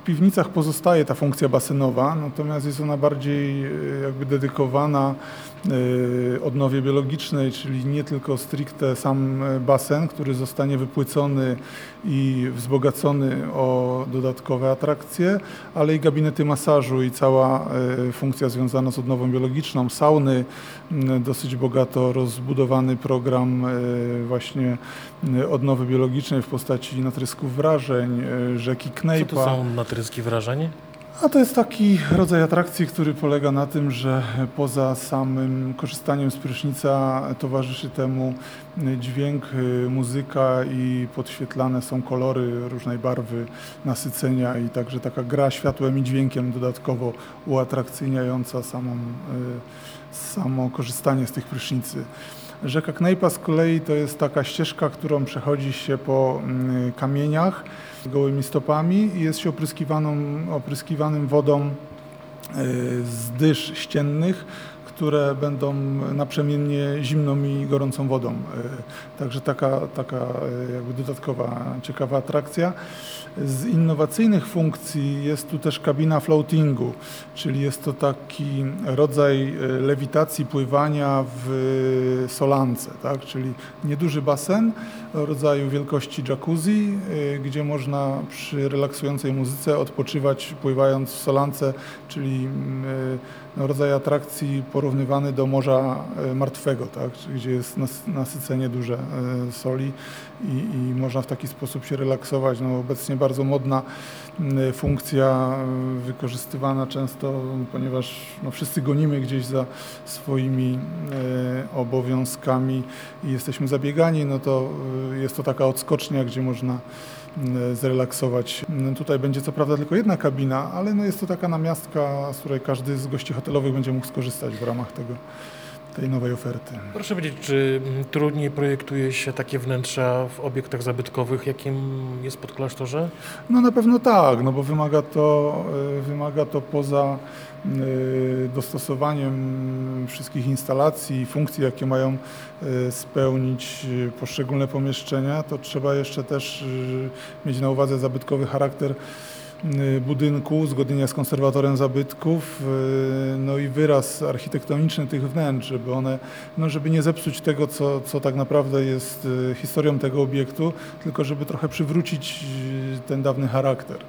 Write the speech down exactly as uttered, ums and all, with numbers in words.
piwnicach pozostaje ta funkcja basenowa, natomiast jest ona bardziej jakby dedykowana odnowie biologicznej, czyli nie tylko stricte sam basen, który zostanie wypłycony i wzbogacony o dodatkowe atrakcje, ale i gabinety masażu i cała funkcja związana z odnową biologiczną, sauny, dosyć bogato rozbudowany program właśnie odnowy biologicznej w postaci natrysków wrażeń, rzeki Knejpa. Co to są natryski wrażeń? A to jest taki rodzaj atrakcji, który polega na tym, że poza samym korzystaniem z prysznica towarzyszy temu dźwięk, muzyka i podświetlane są kolory różnej barwy, nasycenia i także taka gra światłem i dźwiękiem dodatkowo uatrakcyjniająca samą, samo korzystanie z tych prysznicy. Rzeka Knejpa z kolei to jest taka ścieżka, którą przechodzi się po kamieniach gołymi stopami i jest się opryskiwaną, opryskiwanym wodą z dysz ściennych, które będą naprzemiennie zimną i gorącą wodą. Także taka, taka jakby dodatkowa ciekawa atrakcja. Z innowacyjnych funkcji jest tu też kabina floatingu, czyli jest to taki rodzaj lewitacji, pływania w solance, tak? Czyli nieduży basen rodzaju wielkości jacuzzi, gdzie można przy relaksującej muzyce odpoczywać pływając w solance, czyli no, rodzaj atrakcji porównywany do Morza Martwego, tak? Gdzie jest nasycenie duże soli i, i można w taki sposób się relaksować. No, obecnie bardzo modna funkcja, wykorzystywana często, ponieważ no, wszyscy gonimy gdzieś za swoimi e, obowiązkami i jesteśmy zabiegani, no to jest to taka odskocznia, gdzie można zrelaksować. Tutaj będzie co prawda tylko jedna kabina, ale no jest to taka namiastka, z której każdy z gości hotelowych będzie mógł skorzystać w ramach tego, tej nowej oferty. Proszę powiedzieć, czy trudniej projektuje się takie wnętrza w obiektach zabytkowych, jakim jest Podklasztorze? No na pewno tak, no bo wymaga to, wymaga to poza dostosowaniem wszystkich instalacji i funkcji, jakie mają spełnić poszczególne pomieszczenia, to trzeba jeszcze też mieć na uwadze zabytkowy charakter budynku, uzgodnienia z konserwatorem zabytków, no i wyraz architektoniczny tych wnętrz, żeby one, no żeby nie zepsuć tego, co, co tak naprawdę jest historią tego obiektu, tylko żeby trochę przywrócić ten dawny charakter.